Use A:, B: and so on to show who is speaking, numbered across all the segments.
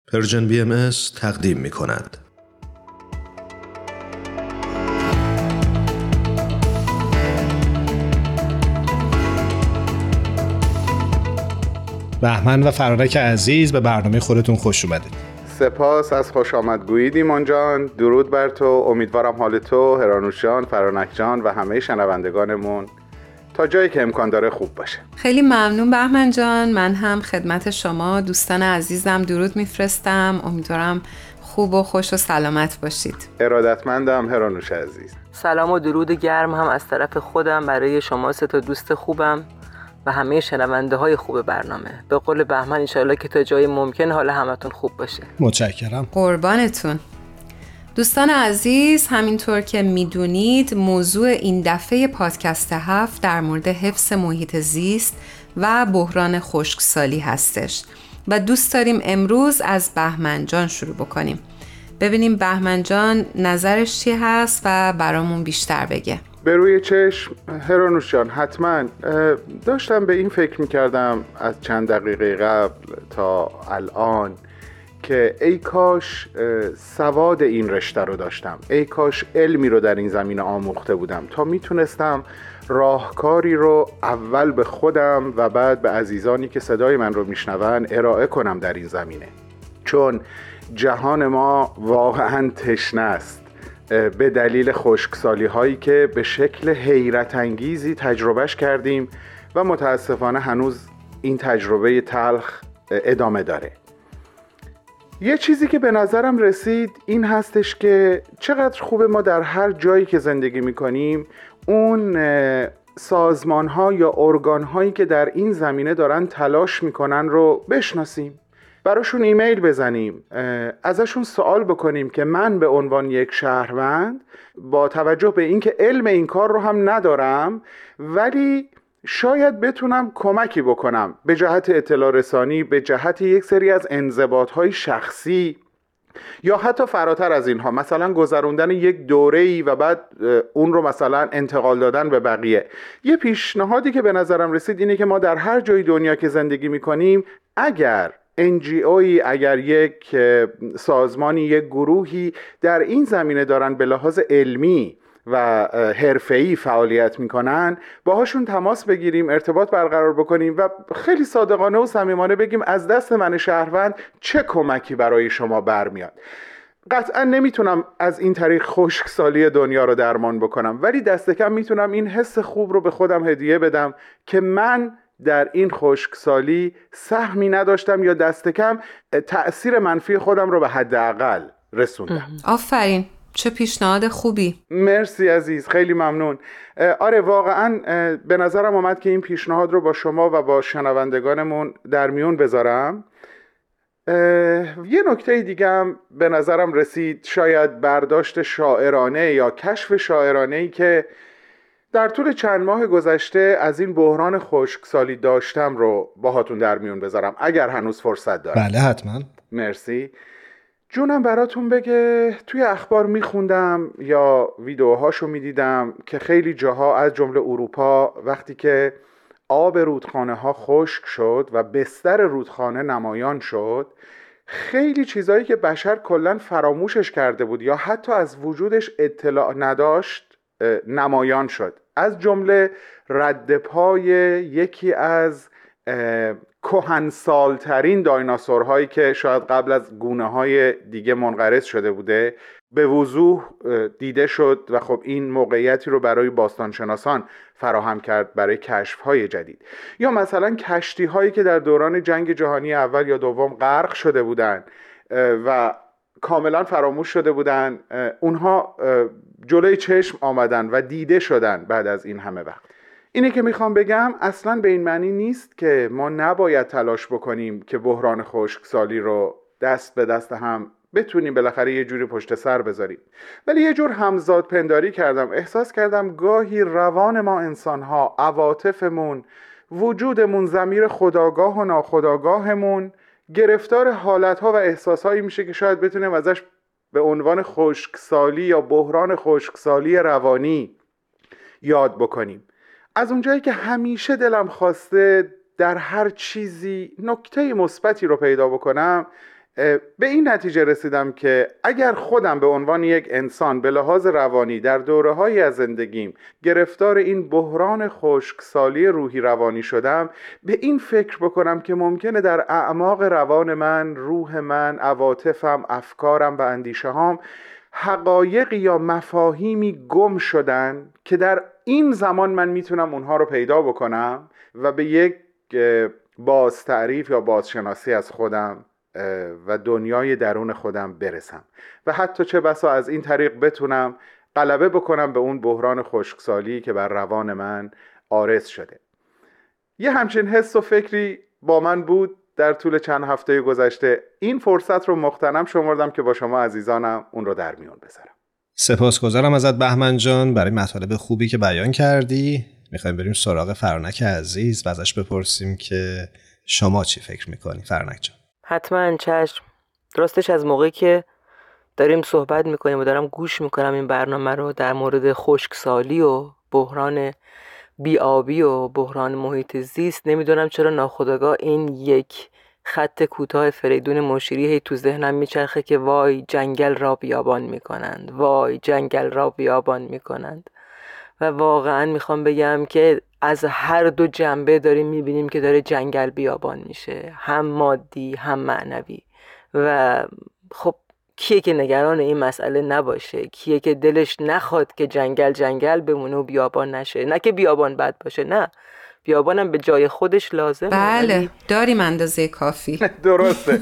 A: پرژن BMS تقدیم می کند.
B: بهمن و فرانک عزیز، به برنامه خودتون خوش اومدید.
C: سپاس از خوش آمدگویید ایمان جان. درود بر تو. امیدوارم حال تو، هرانوش جان، فرانک جان و همه شنوندگانمون تا جایی که امکان داره خوب باشه.
D: خیلی ممنون بهمن جان. من هم خدمت شما دوستان عزیزم درود میفرستم. امیدوارم خوب و خوش و سلامت باشید.
C: ارادتمندم هرانوش عزیز.
E: سلام و درود گرم هم از طرف خودم برای شما سه تا دوست خوبم و همه شنونده های خوب برنامه. به قول بهمن انشالله که تا جای ممکن حال همتون خوب باشه.
B: متشکرم.
D: قربانتون. دوستان عزیز، همینطور که میدونید موضوع این دفعه پادکست 7 در مورد حفظ محیط زیست و بحران خشکسالی هستش و دوست داریم امروز از بهمن جان شروع بکنیم. ببینیم بهمن جان نظرش چی هست و برامون بیشتر بگه.
C: به روی چشم هرانوش جان، حتما. داشتم به این فکر میکردم از چند دقیقه قبل تا الان که ای کاش سواد این رشته رو داشتم، ای کاش علمی رو در این زمینه آموخته بودم تا میتونستم راهکاری رو اول به خودم و بعد به عزیزانی که صدای من رو میشنون ارائه کنم در این زمینه. چون جهان ما واقعا تشنه است به دلیل خشکسالی هایی که به شکل حیرت انگیزی تجربهش کردیم و متاسفانه هنوز این تجربه تلخ ادامه داره. یه چیزی که به نظرم رسید این هستش که چقدر خوبه ما در هر جایی که زندگی میکنیم اون سازمان ها یا ارگان هایی که در این زمینه دارن تلاش میکنن رو بشناسیم، براشون ایمیل بزنیم، ازشون سوال بکنیم که من به عنوان یک شهروند با توجه به اینکه علم این کار رو هم ندارم ولی شاید بتونم کمکی بکنم به جهت اطلاع رسانی، به جهت یک سری از انضباط‌های شخصی یا حتی فراتر از اینها، مثلا گذروندن یک دوره‌ای و بعد اون رو مثلا انتقال دادن به بقیه. یه پیشنهادی که به نظرم رسید اینه که ما در هر جای دنیا که زندگی می‌کنیم اگر NGOی، اگر یک سازمانی، یک گروهی در این زمینه دارن به لحاظ علمی و حرفه‌ای فعالیت میکنن، باهاشون تماس بگیریم، ارتباط برقرار بکنیم و خیلی صادقانه و صمیمانه بگیم از دست من شهروند چه کمکی برای شما برمیاد. قطعا نمیتونم از این طریق خشکسالی دنیا رو درمان بکنم ولی دست کم میتونم این حس خوب رو به خودم هدیه بدم که من در این خشکسالی سهمی نداشتم یا دست کم تأثیر منفی خودم رو به حداقل رسوندم.
D: آفرین، چه پیشنهاد خوبی.
C: مرسی عزیز، خیلی ممنون. آره واقعا به نظرم اومد که این پیشنهاد رو با شما و با شنوندگانمون در میون بذارم. یه نکته دیگه هم به نظرم رسید، شاید برداشت شاعرانه یا کشف شاعرانه‌ای که در طول چند ماه گذشته از این بحران خشکسالی داشتم رو باهاتون در میون بذارم اگر هنوز فرصت دارم.
B: بله حتما.
C: مرسی. جونم براتون بگه توی اخبار میخوندم یا ویدیوهاشو میدیدم که خیلی جاها از جمله اروپا وقتی که آب رودخانه ها خشک شد و بستر رودخانه نمایان شد، خیلی چیزایی که بشر کلاً فراموشش کرده بود یا حتی از وجودش اطلاع نداشت نمایان شد. از جمله رد پای یکی از کهنسالترین دایناسورهایی که شاید قبل از گونه‌های دیگه منقرض شده بوده به وضوح دیده شد و خب این موقعیتی رو برای باستانشناسان فراهم کرد برای کشف‌های جدید. یا مثلا کشتی‌هایی که در دوران جنگ جهانی اول یا دوم غرق شده بودن و کاملا فراموش شده بودن، اونها جلوی چشم آمدن و دیده شدن بعد از این همه وقت. اینه که میخوام بگم اصلا به این معنی نیست که ما نباید تلاش بکنیم که بحران خشکسالی رو دست به دست هم بتونیم بالاخره یه جوری پشت سر بذاریم، ولی یه جور همزاد پنداری کردم، احساس کردم گاهی روان ما انسان‌ها، عواطفمون، وجودمون، ضمیر خودآگاه و ناخودآگاهمون گرفتار حالت‌ها و احساس‌هایی میشه که شاید بتونیم ازش به عنوان خشکسالی یا بحران خشکسالی روانی یاد بکنیم. از اونجایی که همیشه دلم خواسته در هر چیزی نکته مثبتی رو پیدا بکنم، به این نتیجه رسیدم که اگر خودم به عنوان یک انسان به لحاظ روانی در دوره‌هایی از زندگیم گرفتار این بحران خشکسالی روحی روانی شدم، به این فکر بکنم که ممکنه در اعماق روان من، روح من، عواطفم، افکارم و اندیشه‌هام حقایقی یا مفاهیمی گم شدن که در این زمان من میتونم اونها رو پیدا بکنم و به یک بازتعریف یا بازشناسی از خودم و دنیای درون خودم برسم و حتی چه بسا از این طریق بتونم غلبه بکنم به اون بحران خشکسالی که بر روان من عارض شده. یه همچین حس و فکری با من بود در طول چند هفته گذشته. این فرصت رو مغتنم شمردم که با شما عزیزانم اون رو در میون بذارم.
B: سپاسگزارم ازت بهمن جان برای مطالب خوبی که بیان کردی. میخوایم بریم سراغ فرانک عزیز و ازش بپرسیم که شما چی فکر میکنی فرانک جان؟
E: حتما چشم. راستش از موقعی که داریم صحبت میکنیم و دارم گوش میکنم این برنامه رو در مورد خشکسالی و بحران بی‌آبی و بحران محیط زیست، نمیدونم چرا ناخودآگاه این یک خط کوتاه فریدون مشیری هی تو ذهنم میچرخه که وای جنگل را بیابان میکنند، وای جنگل را بیابان میکنند. و واقعا میخوام بگم که از هر دو جنبه داریم میبینیم که داره جنگل بیابان میشه، هم مادی هم معنوی. و خب کیه که نگران این مسئله نباشه؟ کیه که دلش نخواد که جنگل بمونه و بیابان نشه؟ نه که بیابان بد باشه، نه، بیابانم به جای خودش لازمه.
D: بله داریم اندازه کافی.
C: درسته،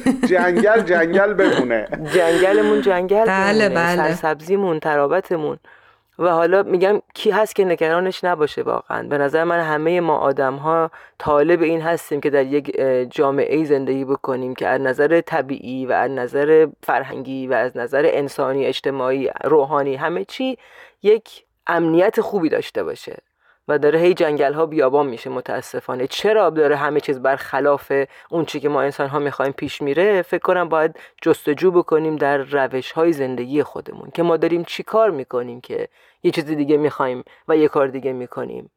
C: جنگل بمونه،
E: جنگلمون جنگل
D: بله
E: بمونه،
D: بله.
E: سرسبزیمون، ترابتمون. و حالا میگم کی هست که نگرانش نباشه؟ واقعا به نظر من همه ما آدم ها طالب این هستیم که در یک جامعه زندگی بکنیم که از نظر طبیعی و از نظر فرهنگی و از نظر انسانی، اجتماعی، روحانی، همه چی یک امنیت خوبی داشته باشه. و داره هی جنگل ها بیابان میشه متاسفانه. چرا داره همه چیز برخلاف اون چی که ما انسان ها میخوایم پیش میره؟ فکر کنم باید جستجو بکنیم در روش های زندگی خودمون که ما داریم چی کار میکنیم که یه چیز دیگه میخوایم و یه کار دیگه میکنیم.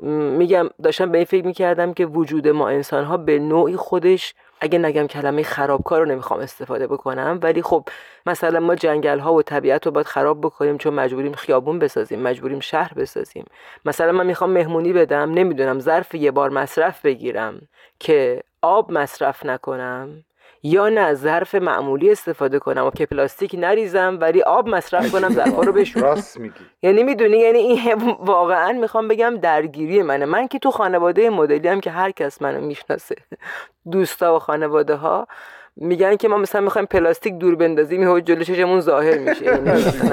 E: میگم داشتم به این فکر میکردم که وجود ما انسان ها به نوعی خودش، اگه نگم کلمه خرابکار رو نمیخوام استفاده بکنم، ولی خب مثلا ما جنگل ها و طبیعت رو باید خراب بکنیم چون مجبوریم خیابون بسازیم، مجبوریم شهر بسازیم. مثلا من میخوام مهمونی بدم، نمیدونم ظرف یه بار مصرف بگیرم که آب مصرف نکنم یا نه ظرف معمولی استفاده کنم و که پلاستیک نریزم ولی آب مصرف کنم ظرفا رو بشورم.
C: راست میگی.
E: یعنی میدونی، یعنی این واقعا میخوام بگم درگیری منه. من که تو خانواده مدلی هم که هر کس منو میشناسه، دوستا و خانواده ها میگن که ما مثلا میخوایم پلاستیک دور بندازیم یهو جلوی چشمون ظاهر میشه. یعنی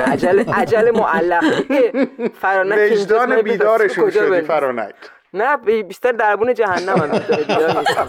E: عجل معلق فرانک
C: وجدان بیدارشون شدی فرانک.
E: نه بیشتر دربون جهنم هم بیدار نیستم.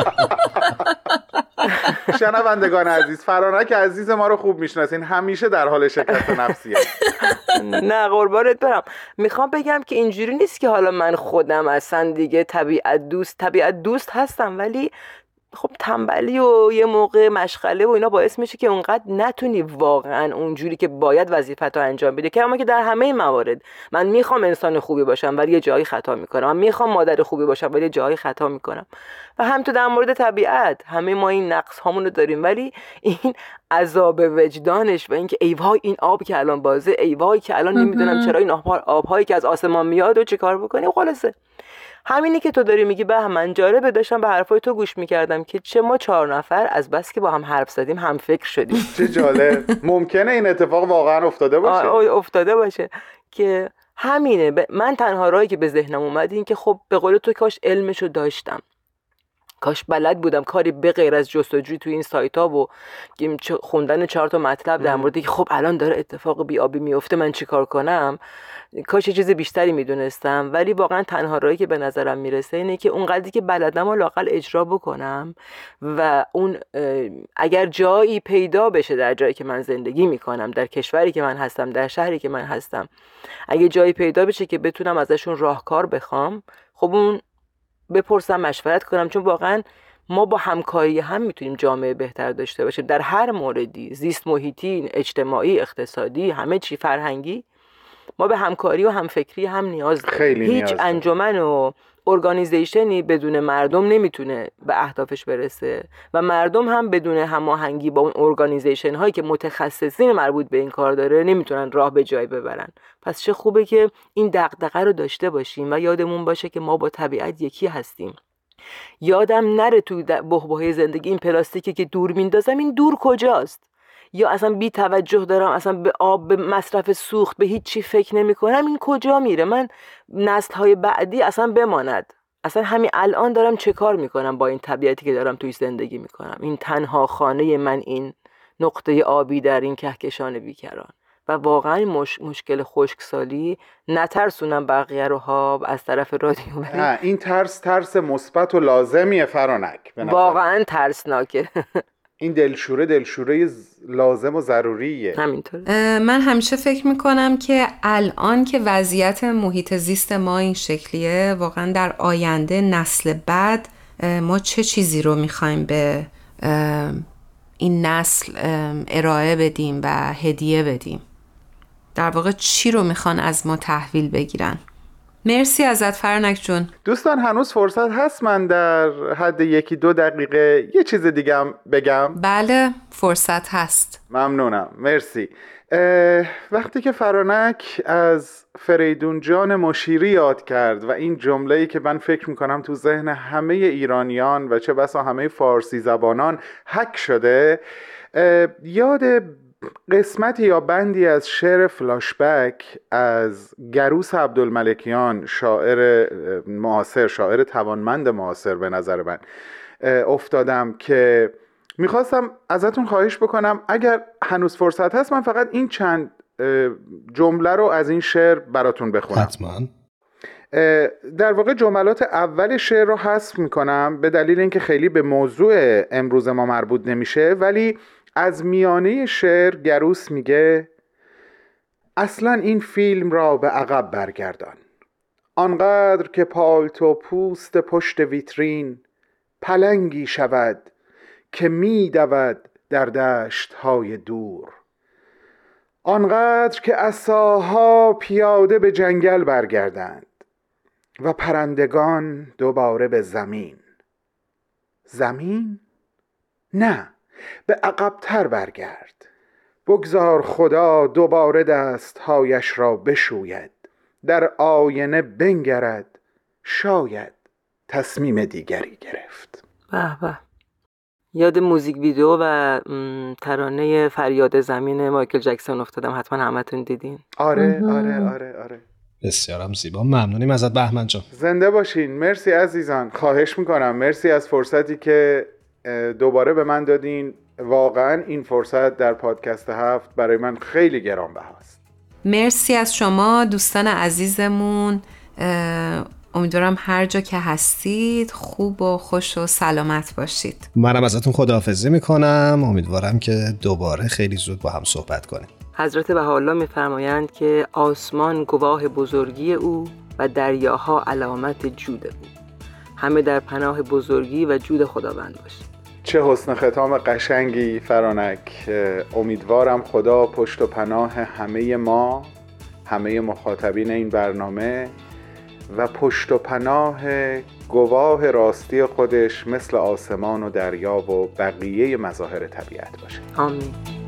C: شنوندگان عزیز، فرانک عزیز ما رو خوب میشناسین، همیشه در حال شکست نفسیه.
E: نه قربانت برم. میخوام بگم که اینجوری نیست که حالا من خودم اصلا دیگه طبیعت دوست هستم، ولی خب تنبلی و یه موقع مشغله و اینا باعث میشه که اونقدر نتونی واقعا اونجوری که باید وظیفه‌تو انجام بدی. که اما که در همه موارد من میخوام انسان خوبی باشم ولی یه جایی خطا میکنم، من میخوام مادر خوبی باشم ولی یه جایی خطا میکنم. و هم تو در مورد طبیعت همه ما این نقص هامونو داریم، ولی این عذاب وجدانش و اینکه ای وای این آب که الان بازه، ای وای که الان نمیدونم چرا این آبهایی که از آسمان میاد و چیکار بکنی. خلاصه همینی که تو داری میگی بهمن جالبه. داشتم به حرفای تو گوش میکردم که چه ما 4 نفر از بس که با هم حرف زدیم هم فکر شدیم.
C: چه جالب. ممکنه این اتفاق واقعا افتاده باشه.
E: افتاده باشه که همینه. من تنها راهی که به ذهنم اومد این که خب به قول تو کاش علمشو داشتم، کاش بلد بودم کاری به غیر از جستجوی تو این سایت ها و خوندن 4 تا مطلب در موردی که خب الان داره اتفاق بی‌آبی میفته من چیکار کنم، کاش یه چیز بیشتری میدونستم. ولی واقعا تنها راهی که به نظرم میرسه اینه که اون قدری که بلدم و لااقل اجرا بکنم و اون اگر جایی پیدا بشه در جایی که من زندگی میکنم، در کشوری که من هستم، در شهری که من هستم، اگه جایی پیدا بشه که بتونم ازشون راهکار بخوام، خب اون بپرسم، مشورت کنم، چون واقعا ما با همکاری هم میتونیم جامعه بهتر داشته باشیم در هر موردی، زیست محیطی، اجتماعی، اقتصادی، همه چی، فرهنگی. ما به همکاری و همفکری هم نیاز داریم. هیچ انجمن و ارگانیزیشنی بدون مردم نمیتونه به اهدافش برسه و مردم هم بدون هماهنگی با اون ارگانیزیشن هایی که متخصصین مربوط به این کار داره نمیتونن راه به جای ببرن. پس چه خوبه که این دغدغه رو داشته باشیم و یادمون باشه که ما با طبیعت یکی هستیم. یادم نره توی بحبوحه زندگی این پلاستیکی که دور میندازم این دور کجاست، یا اصلا بی توجه دارم، اصلا به آب، به مصرف سوخت، به هیچ چی فکر نمی کنم، این کجا میره؟ من نسل‌های بعدی اصلا بماند. اصلا همین الان دارم چه کار میکنم با این طبیعتی که دارم توی زندگی میکنم؟ این تنها خانه من، این نقطه آبی در این کهکشان بیکران. و واقعا مشکل خشکسالی نترسونم بقیه رو ها از طرف رادیو.
C: این ترس مثبت و لازمیه فرانک،
E: واقعا ترسناکه.
C: این دلشوره لازم و ضروریه.
E: همینطور.
D: من همیشه فکر میکنم که الان که وضعیت محیط زیست ما این شکلیه، واقعا در آینده نسل بعد ما چه چیزی رو میخوایم به این نسل ارائه بدیم و هدیه بدیم؟ در واقع چی رو میخوان از ما تحویل بگیرن؟ مرسی ازت فرانک جون.
C: دوستان هنوز فرصت هست من در حد 1-2 دقیقه یه چیز دیگه هم بگم؟
D: بله فرصت هست.
C: ممنونم، مرسی. وقتی که فرانک از فریدون جان مشیری یاد کرد و این جمله‌ای که من فکر میکنم تو ذهن همه ایرانیان و چه بسا همه فارسی زبانان حک شده، یاد قسمتی یا بندی از شعر فلاشبک از گروس عبدالملکیان، شاعر معاصر، شاعر توانمند معاصر به نظر من، افتادم که میخواستم ازتون خواهش بکنم اگر هنوز فرصت هست من فقط این چند جمله رو از این شعر براتون بخونم.
B: حتما.
C: در واقع جملات اول شعر رو حذف میکنم به دلیل اینکه خیلی به موضوع امروز ما مربوط نمیشه، ولی از میانه شعر گروس میگه اصلا این فیلم را به عقب برگردان، آنقدر که پالتو پوست پشت ویترین پلنگی شود که میدود در دشت‌های دور، آنقدر که عصاها پیاده به جنگل برگردند و پرندگان دوباره به زمین. زمین؟ نه، به عقب‌تر برگرد، بگذار خدا دوباره دستهایش را بشوید، در آینه بنگرد، شاید تصمیم دیگری گرفت.
E: به به. یاد موزیک ویدیو و ترانه فریاد زمین مایکل جکسون افتادم، حتما همتون دیدین.
C: آره.
B: بسیارم زیبا. ممنونیم ازت بهمن جان.
C: زنده باشین. مرسی عزیزان، خواهش میکنم. مرسی از فرصتی که دوباره به من دادین. واقعا این فرصت در پادکست 7 برای من خیلی گرانبهاست.
D: مرسی از شما دوستان عزیزمون. امیدوارم هر جا که هستید خوب و خوش و سلامت باشید.
B: منم ازتون خداحافظی میکنم. امیدوارم که دوباره خیلی زود با هم صحبت کنیم.
E: حضرت بهاءالله میفرمایند که آسمان گواه بزرگی او و دریاها علامت جود او. همه در پناه بزرگی و جود خداوند باشید.
C: چه حسن ختام قشنگی فرانک. امیدوارم خدا پشت و پناه همه ما، همه مخاطبین این برنامه و پشت و پناه گواه راستی خودش مثل آسمان و دریا و بقیه مظاهر طبیعت باشه.
E: آمین.